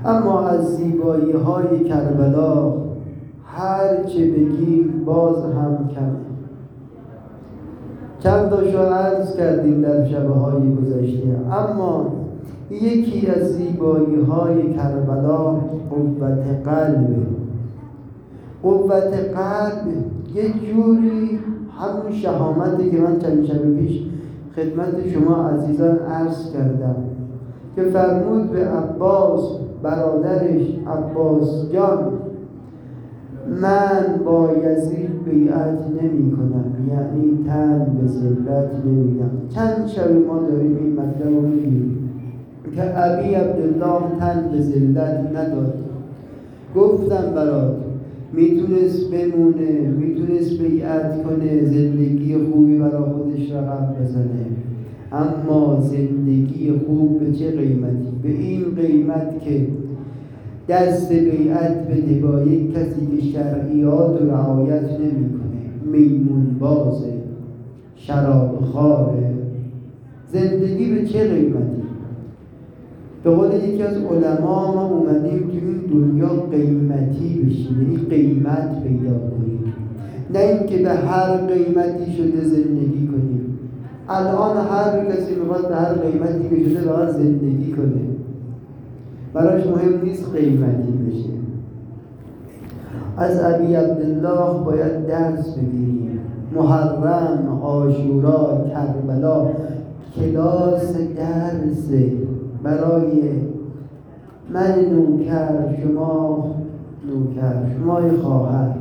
اما از زیبایی های کربلا هر چه بگیم باز هم کمه. چند تاشو عرض کردیم در شبهای گذشته، اما یکی از زیبایی های کربلا قوت قلبه. قوت قلب یه جوری همون شهامتی که من چند شب پیش خدمت شما عزیزان عرض کردم که فرمود به عباس برادرش، عباس جان من با یزید بیعت نمی کنم، یعنی تن به ذلت نمیدم. چند شب ما داریم این مطلب رو میگیم که ابی عبدالله تن به ذلت نداد. گفتم برات میتونست بمونه، میتونست بیعت کنه، زندگی خوبی برای خودش رقم بزنه، اما زندگی خوب به چه قیمتی؟ به این قیمت که دست بیعت بده با یک کسی که شرعیات و رعایت نمیکنه، میمون بازه، شراب خواره. زندگی به چه قیمتی؟ به قول یکی از علما ما اومدیم که این دنیا قیمتی بشیم، یعنی قیمت پیدا کنیم، نه اینکه به هر قیمتی شده زندگی کنیم. الان هر کسی میخواد به هر قیمتی که شده باید زندگی کنه، براش مهم نیست قیمتی بشه. از ابی عبدالله باید درس بگیریم. محرم، عاشورا، کربلا کلاس درس برای من نوکر، شما نوکر، شمای خواهر،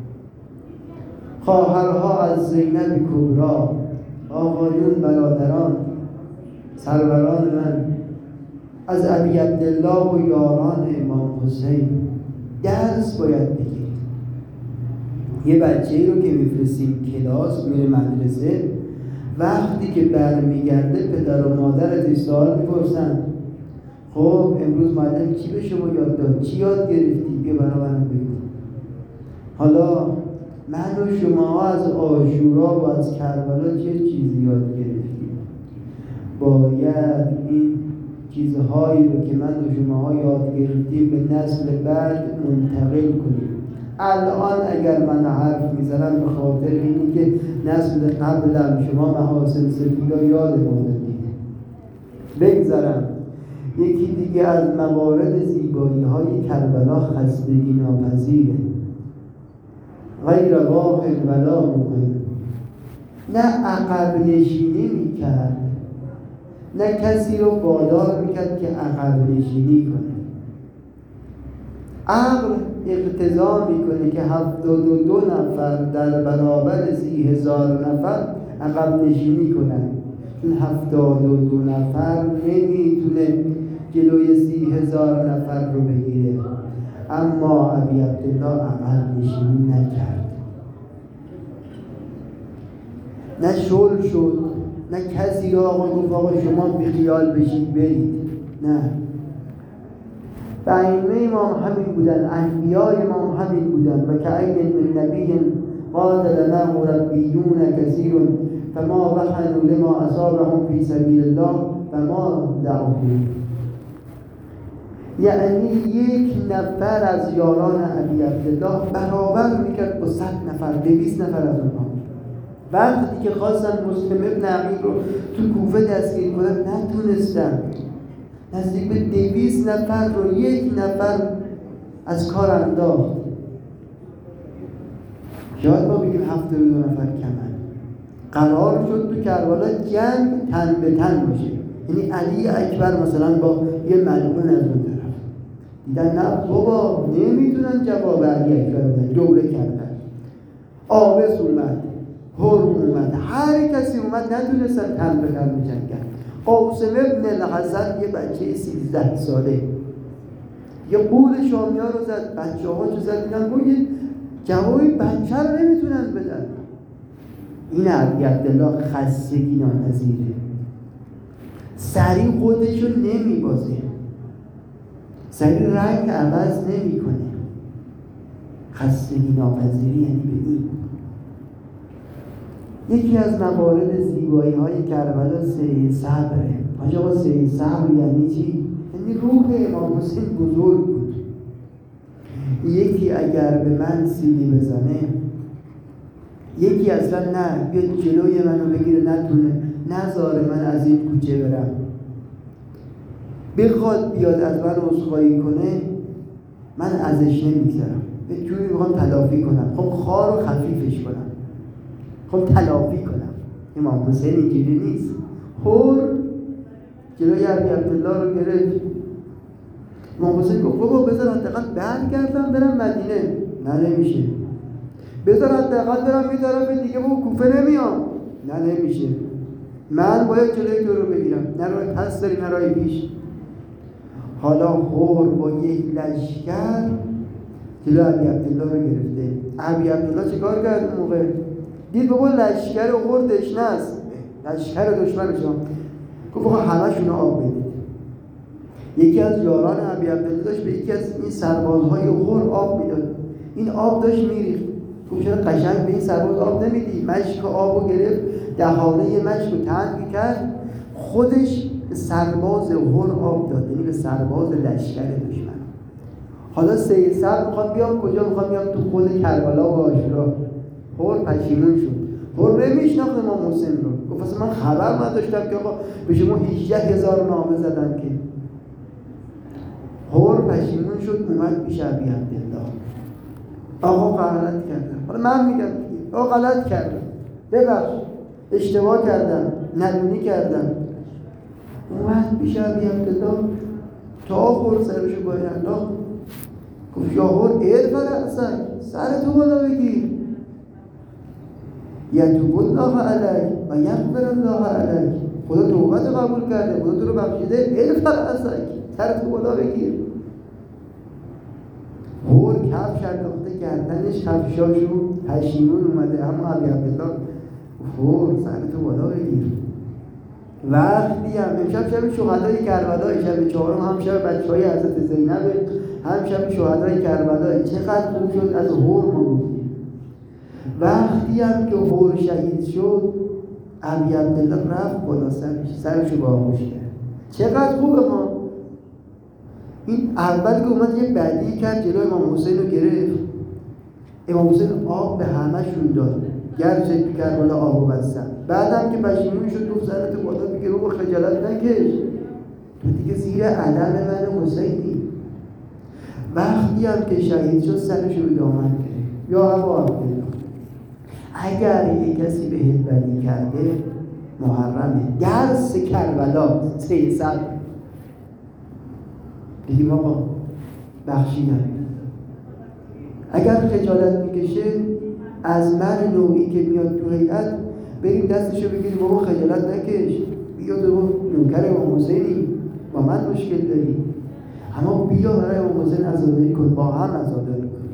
خواهرها از زینب کبرا، آقایون برادران سروران من، از ابی عبدالله و یاران امام حسین درس باید بگیریم. یه بچه‌ای رو که میفرستیم کلاس میره مدرسه، وقتی که برمیگرده پدر و مادر سوال میپرسن خب امروز معلم چی به شما یاد داد؟ چی یاد گرفتی؟ بیا برای من بگو. حالا من و شما از عاشورا و از کربلا چه چیزی یاد گرفتیم؟ باید این چیزهایی رو که من و شما یاد گرفتیم به نسل بعد منتقل کنیم. الان اگر من حرف میزنم به خاطر اینی که نسل قبلم شما محاسن سفیدا یاد موندید. بگذارم یکی دیگه از موارد زیبایی های کربلا خستگی ناپذیره. غیر واحد ولا مقیم، نه عقب نشینی میکرد، نه کسی رو وادار میکرد که عقب نشینی کنه. عقل اقتضا میکنه که 72 نفر در برابر 30,000 نفر عقب نشینی کنن. این 72 نفر نمیتونه جلوی 30,000 نفر رو بگیره، اما ابی عبدالله عقب نشینی نکرد. نه شل شد، نه کسی را آقا گفت آقا شما بیخیال بشید برید، نه. و ائمه ما همین بودن، انبیای ما همین بودن. و کأین من نبی قاتل معه ربیون کثیر فما وهنوا لما اصابهم فی سبیل الله فما ضعفوا. یعنی یک نفر از یاران ابی عبدالله برابر میکرد با 100 نفر، 200 نفر از اونها. وقتی که خواستن مسلم ابن عقیل رو تو کوفه دستگیر کنن نتونستن. نزدیک به 200 نفر رو یک نفر از کار انداخت. شاید ما بگیم 72 نفر کمن. قرار شد تو کربلا جنگ تن به تن باشه، یعنی علی اکبر مثلا با یه ملعون از اون طرف دیدن نه بابا نمیتونن جواب علی اکبر بدن، دوره کردن. آبس اومد، هر اومد، هر کسی اومد نتونستن تن به تن بجنگن. قاسم ابن الحسن یه بچه 13 ساله یه قول شامی ها رو زد، بچه ها رو زد، دیدن با یه جوابی بچه رو نمیتونن بدن. این ابی عبدالله خستگی ناپذیره، سریع خودشو نمیبازه، سریع رنگ عوض نمی کنه. خستگی ناپذیری یعنی به این. یکی از موارد زیبایی های کربلا سعی صبره. آقا سعی صبر یعنی چی؟ یعنی روح امام حسین بزرگ بود. یکی اگر به من سیلی بزنه، یکی اصلا نه بیاد جلوی منو بگیره، نتونه نذاره من از این کوچه برم، بخواد بیاد از من عذرخواهی کنه، من ازش نمیگذرم، یه جوری میخوام تلافی کنم، خب خار رو خفیفش کنم، خب تلافی کنم. امام حسین اینجوری نیست. هور جلوی ابی عبدالله رو گرفت. امام حسین گفت بابا بذار حداقل برگردم برم مدینه. نه نمیشه. بذار حداقل برم یه طرف دیگه، بابا کوفه نمیام. نه نمیشه، من باید جلوی تو رو بگیرم، نه راه پس داری نه راه پیش. حالا هور با یک لشکر جلو ابی عبدالله رو گرفته. ابی عبدالله چیکار کرد اون موقع؟ دید بابا لشکر هور دشنه است، لشکر دشمنشون. گفت آقا همشون آب بدید. یکی از یاران ابی عبدالله داشت به یکی از این سربازهای هور آب میداد. این آب داشت میریخت. گفت چرا قشنگ به این سرباز آب نمیدی؟ مشک آبو گرفت، دهانه مشک رو تنگ کرد، خودش به سرباز هور آب داد، یعنی به سرباز لشکر دشمن. حالا سید صبر میخواد بیام کجا؟ میخواد بیام تو خود کربلا و عاشورا. هور پشیمون شد. هور نمیشناخت امام حسین رو. گفت اصلا من خبر نداشتم که آقا به شما 18,000 نامه زدن که. هور پشیمون شد، اومد پیش ابی عبدالله. آقا غلط کردم. حالا من میگم آقا غلط کردم، ببخش، اشتباه کردم، ندونی کردم. اومد پیش ابی عبدالله، تا خور سرشو باید انداخت. گفت یا هور ارفع رأسک، سرتو بالا بگیر، یتوب الله علیک و یغفر الله علیک، خدا توبت قبول کرده، خدا تو رو بخشیده، ارفع رأسک، سرتو بالا بگیر. هور کفش انداخته گردنش، کفشاشو پشیمون اومده. اما ابی عبدالله هور سرتو بالا بگیر. وقتی هم امشب شب شهدای کربلا، شب چهارم هم شب بچه‌های حضرت زینب، هم شب شهدای کربلا، چقدر خوب شد از هور ما گفتیم. وقتی هم که هور شهید شد، ابی عبدالله رفت بالا سرشو با آغوش کرد. چقدر خوبه ما. این اول که اومد یه بدی کرد جلوی امام حسین رو گرفت. امام حسین آب به همشون داد، گرچه تو کربلا آبو بستن. بعدم که پشیمون شد گفت سرت بالا بگیر و خجالت نکش، تو دیگه زیر علم من حسینی. وقتی هم که شهید شد سرشو به دامن گرفت. یا ابا عبدالله، اگر یک کسی بهت بدی کرده محرمه، درس کربلا 300 بگیم آقا بخشیدم. اگر خجالت میکشه از من نوعی که میاد تو هیئت بریم دستشو بگیریم بابا خجالت نکش، بیا تو نوکر امام حسینی، با من مشکل داری، اما بیا برای امام حسین عزاداری کن، با هم عزاداری کنید.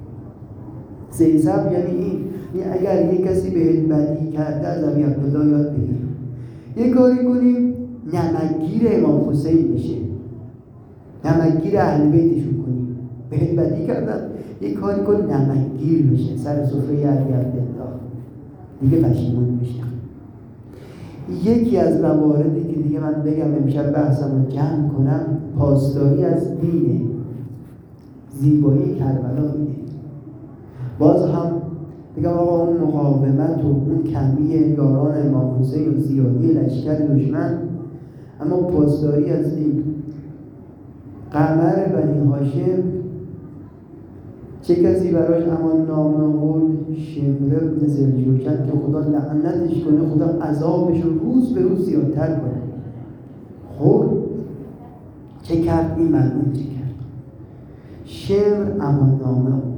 سیصب یعنی این اگر یک کسی بهت بدی کرده از ابی عبدالله یاد بگیر، یه کاری کنیم نمکگیر امام حسین بشه، نمکگیر اهل بیتشون کنیم. بهت بدی کردن یه کاری کن نمکگیر بشه سر سفره ابی عبدالله، دیگه پشیمون میشه. یکی از مواردی که دیگه من بگم امشب بحثمو جمع کنم، پاسداری از دینه، زیبایی کربلا میده. باز هم بگم آقا اون مقاومت و اون کمی یاران امام حسین و زیادی لشکر دشمن، اما پاسداری از دین. قمر بنی هاشم چه کسی براش امان نامه آورد؟ شمر ابن ذوالجوشن که خدا لعنتش کنه، خدا عذابش رو روز به روز زیادتر کنه. خب چه کرد این مردم؟ چه کرد؟ شمر امان نامه آورد.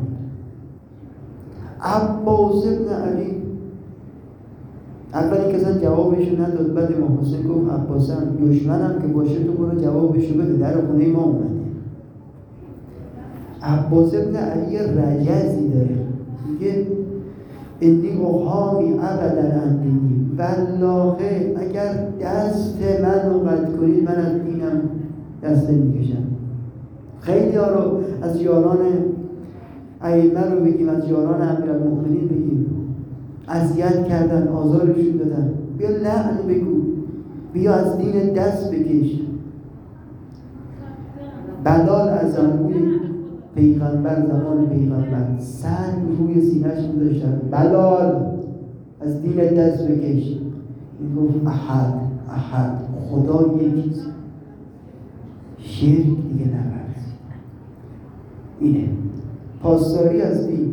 عباس ابن علی اولی که اصلا جوابشو نداد، بعد امام حسین گفت عباسم دشمنم که باشه تو برو جوابشو بده، در خونه ما اومده. عباس ابن علی رجزی داره، میگه انی احامی ابدا عن دینی، والله اگر دست من رو قطع کنید من از دینم دست نمیکشم. خیلی ها رو از یاران ائمه رو بگیم، از یاران امیرالمؤمنین بگیم، اذیت کردن، آزارشون دادن، بیا لعن بگو، بیا از دین دست بکش. بلال از انبوی پیغمبر، زمان پیغمبر سنگ روی سینه‌اش گذاشتن، بلال از دین دست بکش. این گفت احد احد، خدا یکیست، شرک دیگه نورزید. اینه پاسداری از دین.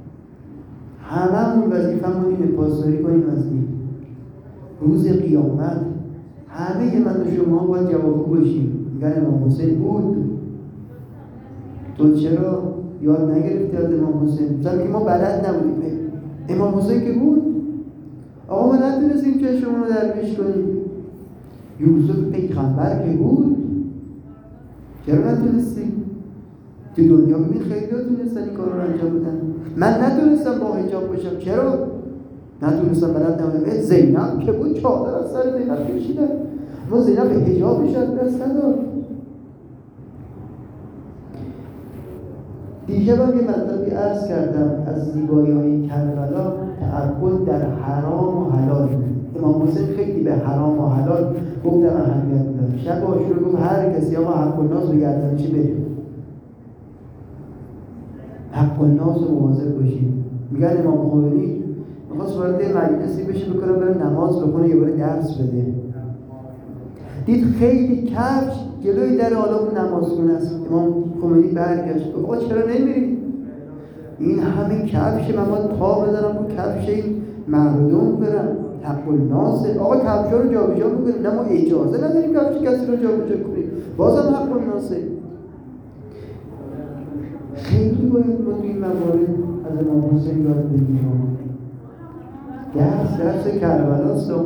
هممون وظیفمون اینه پاسداری کنیم از دین. روز قیامت همه من و شما باید جوابگو باشیم. میگن امام حسین بود، تو چرا یاد نگرفتی از امام حسین؟ مثلا میگه ما بلد نبودیم. امام حسین که بود، آقا ما نتونستیم چشمون رو درویش کنیم. یوسف پیغمبر که بود، چرا نتونستیم؟ تو دنیا ببین خیلی ها تونستن این کار رو انجام بدن. من نتونستم با حجاب باشم، چرا؟ نتونستم، بلد نبودم. زینب که بود چادر از سر زینب کشیدن، ما زینب به حجابش از دست نداد. دیشبم یه مطلبی عرض کردم از زیبایی‌های کربلا، تعبد در حرام و حلال. امام حسین خیلی به حرام و حلال گفتم اهمیت میدن. شب عاشورا گفت هر کسی آقا حق الناس به گردنش بره، حق الناس رو مواظب باشید. میگن امام خمینی میخواست وارد مجلسی بشه بکنه بره نماز بخونه، یه بار درس بده، دید خیلی کفش جلوی در آلاب نمازخونه است. امام خمینی برگشت گفت آقا چرا نمیری؟ این همین کفش، من باید پا بزنم رو کفش این مردم برم، حق الناس. آقا کفش ها رو جابجا بکنیم، نه ما اجازه نداریم کفش کسی رو جابجا کنیم، بازم حق الناس. خیلی باید ما توی این موارد از امام حسین یاد بگیریم. درس کربلاست.